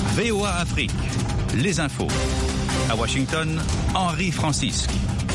VOA Afrique, les infos. À Washington, Henri Francisque.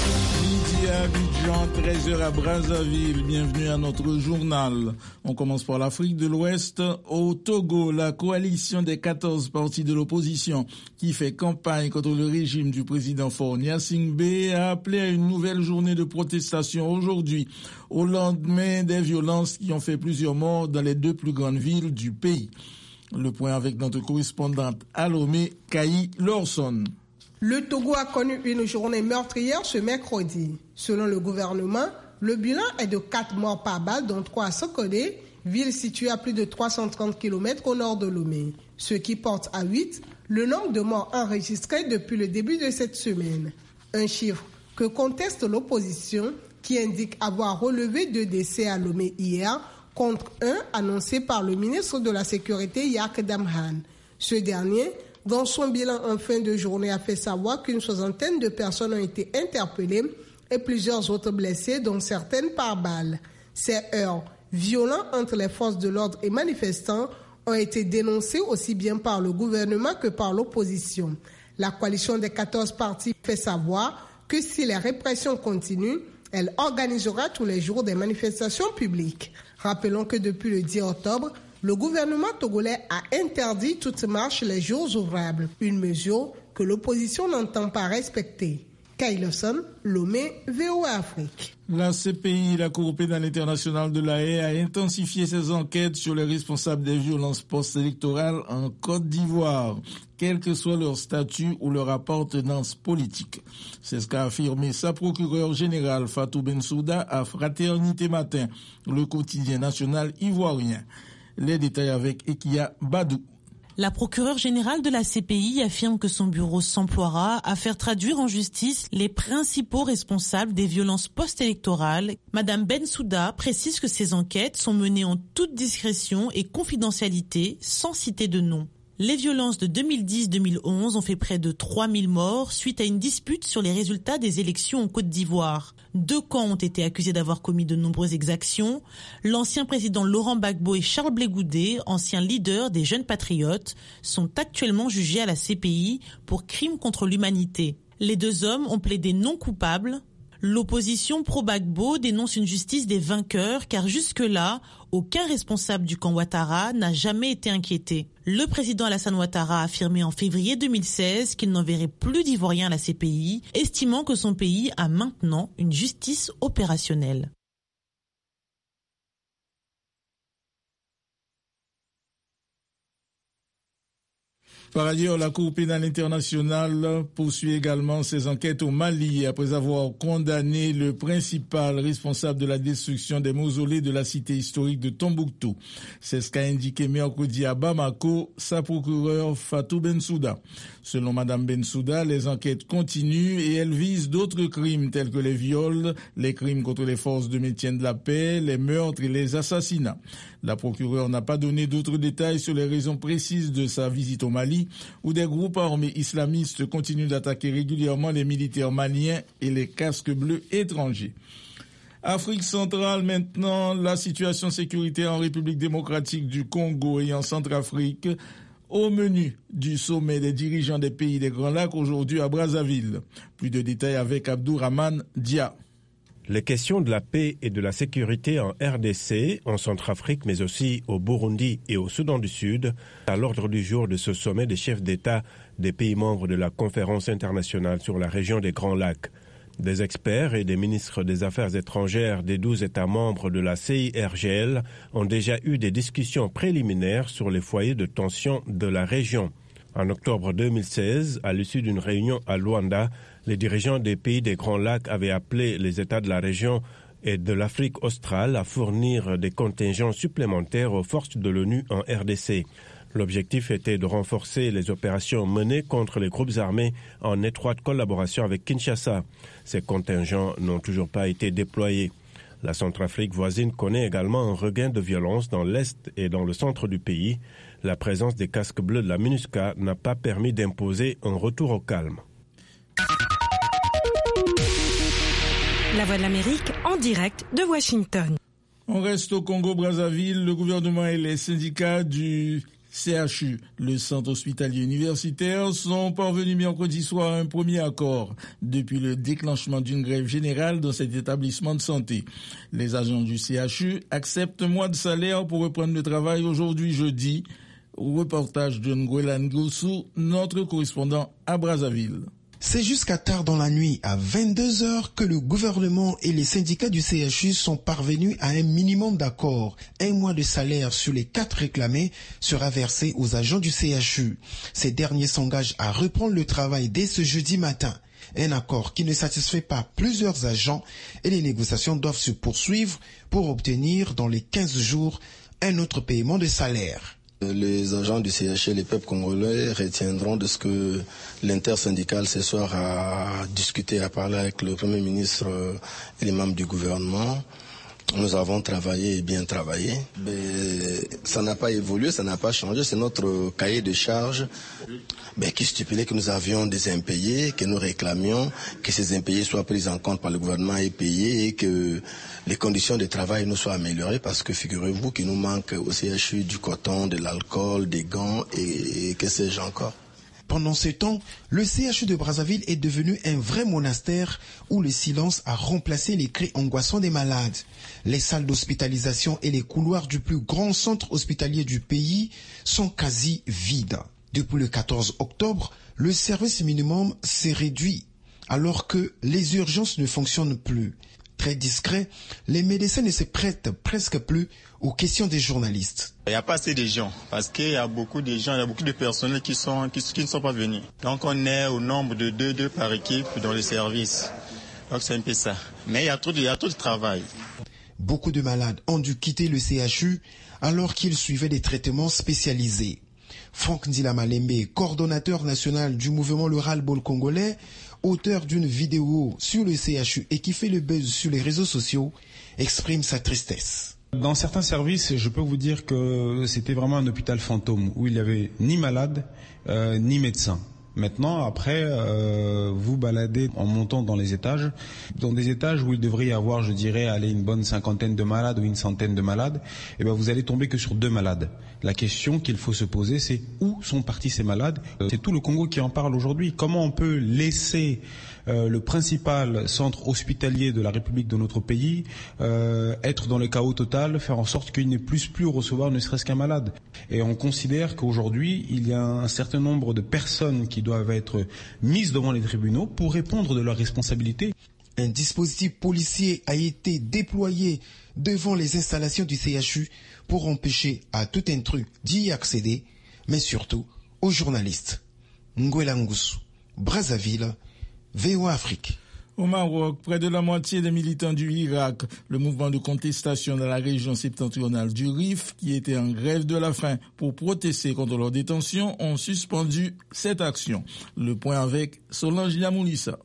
Midi à Abidjan, 13h à Brazzaville. Bienvenue à notre journal. On commence par l'Afrique de l'Ouest. Au Togo, la coalition des 14 partis de l'opposition qui fait campagne contre le régime du président Faure Gnassingbé a appelé à une nouvelle journée de protestation aujourd'hui, au lendemain des violences qui ont fait plusieurs morts dans les deux plus grandes villes du pays. Le point avec notre correspondante à Lomé, Kaï Lorson. Le Togo a connu une journée meurtrière ce mercredi. Selon le gouvernement, le bilan est de 4 morts par balle, dont 3 à Sokodé, ville située à plus de 330 km au nord de Lomé, ce qui porte à 8 le nombre de morts enregistrés depuis le début de cette semaine. Un chiffre que conteste l'opposition qui indique avoir relevé 2 décès à Lomé hier, contre 1 annoncé par le ministre de la Sécurité Yak Damhan. Ce dernier, dans son bilan en fin de journée, a fait savoir qu'une 60aine de personnes ont été interpellées et plusieurs autres blessées, dont certaines par balle. Ces heurts violents entre les forces de l'ordre et manifestants ont été dénoncés aussi bien par le gouvernement que par l'opposition. La coalition des 14 partis fait savoir que si les répressions continuent, elle organisera tous les jours des manifestations publiques. Rappelons que depuis le 10 octobre, le gouvernement togolais a interdit toute marche les jours ouvrables, une mesure que l'opposition n'entend pas respecter. Kailoson, Lomé, VOA Afrique. La CPI, la Cour pénale internationale de La Haye, a intensifié ses enquêtes sur les responsables des violences post-électorales en Côte d'Ivoire, quel que soit leur statut ou leur appartenance politique. C'est ce qu'a affirmé sa procureure générale Fatou Bensouda à Fraternité Matin, le quotidien national ivoirien. Les détails avec Ekia Badou. La procureure générale de la CPI affirme que son bureau s'emploiera à faire traduire en justice les principaux responsables des violences post-électorales. Madame Bensouda précise que ces enquêtes sont menées en toute discrétion et confidentialité, sans citer de nom. Les violences de 2010-2011 ont fait près de 3000 morts suite à une dispute sur les résultats des élections en Côte d'Ivoire. 2 camps ont été accusés d'avoir commis de nombreuses exactions. L'ancien président Laurent Gbagbo et Charles Blé Goudé, anciens leaders des Jeunes Patriotes, sont actuellement jugés à la CPI pour crimes contre l'humanité. Les 2 hommes ont plaidé non coupables. L'opposition pro-Gbagbo dénonce une justice des vainqueurs car jusque-là, aucun responsable du camp Ouattara n'a jamais été inquiété. Le président Alassane Ouattara a affirmé en février 2016 qu'il n'enverrait plus d'Ivoiriens à la CPI, estimant que son pays a maintenant une justice opérationnelle. Par ailleurs, la Cour pénale internationale poursuit également ses enquêtes au Mali après avoir condamné le principal responsable de la destruction des mausolées de la cité historique de Tombouctou. C'est ce qu'a indiqué mercredi à Bamako sa procureure Fatou Bensouda. Selon Madame Bensouda, les enquêtes continuent et elles visent d'autres crimes tels que les viols, les crimes contre les forces de maintien de la paix, les meurtres et les assassinats. La procureure n'a pas donné d'autres détails sur les raisons précises de sa visite au Mali, où des groupes armés islamistes continuent d'attaquer régulièrement les militaires maliens et les casques bleus étrangers. Afrique centrale maintenant, la situation sécuritaire en République démocratique du Congo et en Centrafrique, au menu du sommet des dirigeants des pays des Grands Lacs aujourd'hui à Brazzaville. Plus de détails avec Abdourahmane Dia. Les questions de la paix et de la sécurité en RDC, en Centrafrique, mais aussi au Burundi et au Soudan du Sud, à l'ordre du jour de ce sommet des chefs d'État des pays membres de la Conférence internationale sur la région des Grands Lacs. Des experts et des ministres des Affaires étrangères des 12 États membres de la CIRGL ont déjà eu des discussions préliminaires sur les foyers de tension de la région. En octobre 2016, à l'issue d'une réunion à Luanda, les dirigeants des pays des Grands Lacs avaient appelé les États de la région et de l'Afrique australe à fournir des contingents supplémentaires aux forces de l'ONU en RDC. L'objectif était de renforcer les opérations menées contre les groupes armés en étroite collaboration avec Kinshasa. Ces contingents n'ont toujours pas été déployés. La Centrafrique voisine connaît également un regain de violence dans l'est et dans le centre du pays. La présence des casques bleus de la MINUSCA n'a pas permis d'imposer un retour au calme. La Voix de l'Amérique en direct de Washington. On reste au Congo-Brazzaville. Le gouvernement et les syndicats du CHU, le centre hospitalier universitaire, sont parvenus mercredi soir à un premier accord depuis le déclenchement d'une grève générale dans cet établissement de santé. Les agents du CHU acceptent un mois de salaire pour reprendre le travail aujourd'hui jeudi. Reportage de Nguela Ngossou, notre correspondant à Brazzaville. C'est jusqu'à tard dans la nuit, à 22h, que le gouvernement et les syndicats du CHU sont parvenus à un minimum d'accord. Un mois de salaire sur les 4 réclamés sera versé aux agents du CHU. Ces derniers s'engagent à reprendre le travail dès ce jeudi matin. Un accord qui ne satisfait pas plusieurs agents et les négociations doivent se poursuivre pour obtenir dans les 15 jours un autre paiement de salaire. Les agents du CHU et les peuples congolais retiendront de ce que l'intersyndical ce soir a discuté, a parlé avec le Premier ministre et les membres du gouvernement. Nous avons travaillé et bien travaillé. Mais ça n'a pas évolué, ça n'a pas changé. C'est notre cahier de charges qui stipulait que nous avions des impayés, que nous réclamions que ces impayés soient pris en compte par le gouvernement et payés et que les conditions de travail nous soient améliorées parce que figurez-vous qu'il nous manque au CHU du coton, de l'alcool, des gants et que sais-je encore. Pendant ce temps, le CHU de Brazzaville est devenu un vrai monastère où le silence a remplacé les cris angoissants des malades. Les salles d'hospitalisation et les couloirs du plus grand centre hospitalier du pays sont quasi vides. Depuis le 14 octobre, le service minimum s'est réduit alors que les urgences ne fonctionnent plus. Très discret, les médecins ne se prêtent presque plus aux questions des journalistes. Il n'y a pas assez de gens, parce qu'il y a beaucoup de gens, il y a beaucoup de personnels qui ne sont pas venus. Donc on est au nombre de 2 par équipe dans les services. Donc c'est un peu ça. Mais il y a trop de travail. Beaucoup de malades ont dû quitter le CHU alors qu'ils suivaient des traitements spécialisés. Franck Ndila Malembe, coordonnateur national du mouvement Le Ras-le-Bol congolais, auteur d'une vidéo sur le CHU et qui fait le buzz sur les réseaux sociaux, exprime sa tristesse. Dans certains services, je peux vous dire que c'était vraiment un hôpital fantôme où il n'y avait ni malade ni médecin. Maintenant, après, vous baladez en montant dans les étages, dans des étages où il devrait y avoir, je dirais, une bonne 50aine de malades ou une centaine de malades, et vous allez tomber que sur 2 malades. La question qu'il faut se poser, c'est où sont partis ces malades ? C'est tout le Congo qui en parle aujourd'hui. Comment on peut laisser le principal centre hospitalier de la République de notre pays être dans le chaos total, faire en sorte qu'il n'ait plus recevoir ne serait-ce qu'un malade. Et on considère qu'aujourd'hui, il y a un certain nombre de personnes qui doivent être mises devant les tribunaux pour répondre de leurs responsabilités. Un dispositif policier a été déployé devant les installations du CHU pour empêcher à tout intrus d'y accéder, mais surtout aux journalistes. Nguela Ngossou, Brazzaville, VOA Afrique. Au Maroc, près de la moitié des militants du Irak, le mouvement de contestation dans la région septentrionale du Rif, qui était en grève de la faim pour protester contre leur détention, ont suspendu cette action. Le point avec Solange Yamoulissa.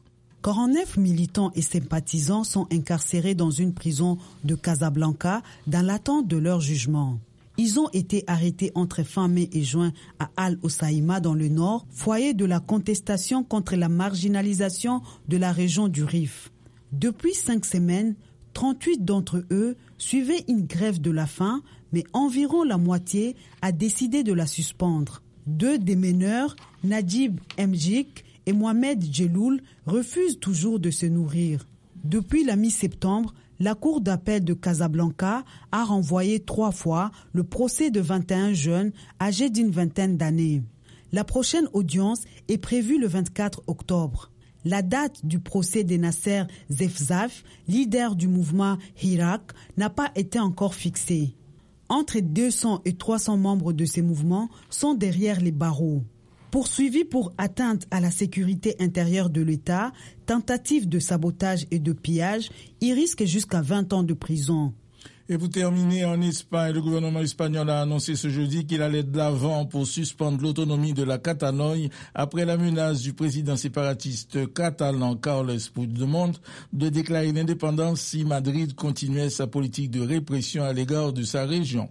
49 militants et sympathisants sont incarcérés dans une prison de Casablanca dans l'attente de leur jugement. Ils ont été arrêtés entre fin mai et juin à Al-Hoceïma dans le nord, foyer de la contestation contre la marginalisation de la région du Rif. Depuis 5 semaines, 38 d'entre eux suivaient une grève de la faim, mais environ la moitié a décidé de la suspendre. 2 des meneurs, Najib Mjik et Mohamed Djeloul, refusent toujours de se nourrir. Depuis la mi-septembre, la Cour d'appel de Casablanca a renvoyé 3 fois le procès de 21 jeunes âgés d'une vingtaine d'années. La prochaine audience est prévue le 24 octobre. La date du procès de Nasser Zefzaf, leader du mouvement Hirak, n'a pas été encore fixée. Entre 200 et 300 membres de ces mouvements sont derrière les barreaux. Poursuivis pour atteinte à la sécurité intérieure de l'État, tentative de sabotage et de pillage, ils risquent jusqu'à 20 ans de prison. Et vous terminez en Espagne. Le gouvernement espagnol a annoncé ce jeudi qu'il allait de l'avant pour suspendre l'autonomie de la Catalogne après la menace du président séparatiste catalan Carles Puigdemont de déclarer l'indépendance si Madrid continuait sa politique de répression à l'égard de sa région.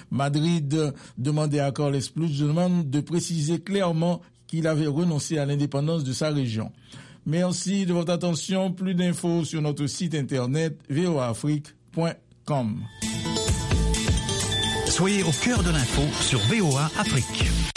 Madrid demandait à Carles Puigdemont de préciser clairement qu'il avait renoncé à l'indépendance de sa région. Merci de votre attention. Plus d'infos sur notre site internet voaafrique.com. Soyez au cœur de l'info sur VOA Afrique.